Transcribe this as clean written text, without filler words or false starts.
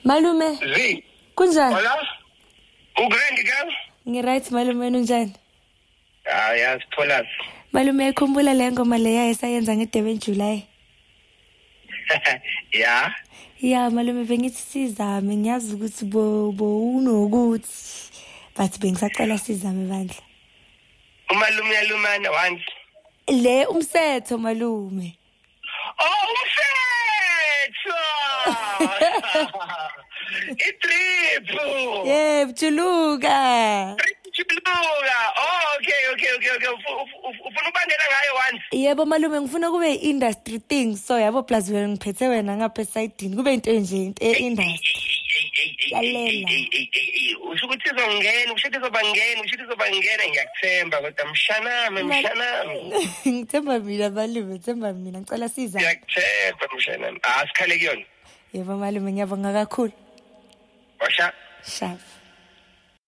Malume. Zi. Kunjani? Hola. Ugrand girl? Ngiright malume unjani? Sithola. Malume ekhumbula le ngoma leya esayenza ngeDurban July. Yeah. Yeah, malume bengithi sizame ngiyazi ukuthi bo unokuthi. But bengisacela sizame bandla. Umalume yalumana once. Le umsetho malume. Oh, umsetho. Itrip. Yebo, Juluka. Juluka. Oh, okay. Ufuna ubandela ngayo once. Yebo malume ngifuna kube industry thing so yabo plus wena ngiphethe wena ngapha esidini kube into enje into industry. Lalela. Usho ukuthi izongena, usho izobangena ngiyakuthemba kodwa mshanami. Ngithemba mina malume, themba mina ngicela siza. Ngiyakuthemba mshanami. Sikhale kuyona. Yebo malume ngiyabonga kakhulu. Washa. Shaf.